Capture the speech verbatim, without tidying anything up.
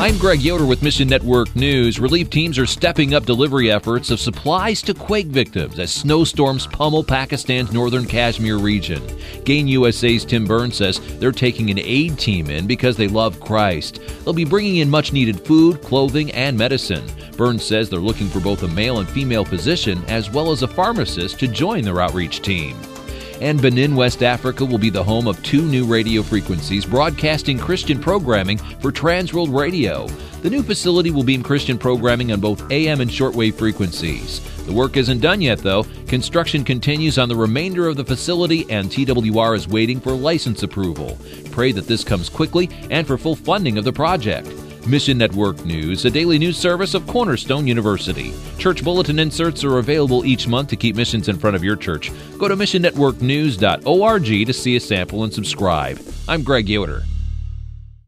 I'm Greg Yoder with Mission Network News. Relief teams are stepping up delivery efforts of supplies to quake victims as snowstorms pummel Pakistan's northern Kashmir region. Gain U S A's Tim Burns says they're taking an aid team in because they love Christ. They'll be bringing in much-needed food, clothing, and medicine. Burns says they're looking for both a male and female physician as well as a pharmacist to join their outreach team. And Benin, West Africa will be the home of two new radio frequencies broadcasting Christian programming for Transworld Radio. The new facility will beam Christian programming on both A M and shortwave frequencies. The work isn't done yet, though. Construction continues on the remainder of the facility, and T W R is waiting for license approval. Pray that this comes quickly and for full funding of the project. Mission Network News, a daily news service of Cornerstone University. Church bulletin inserts are available each month to keep missions in front of your church. Go to mission network news dot org to see a sample and subscribe. I'm Greg Yoder.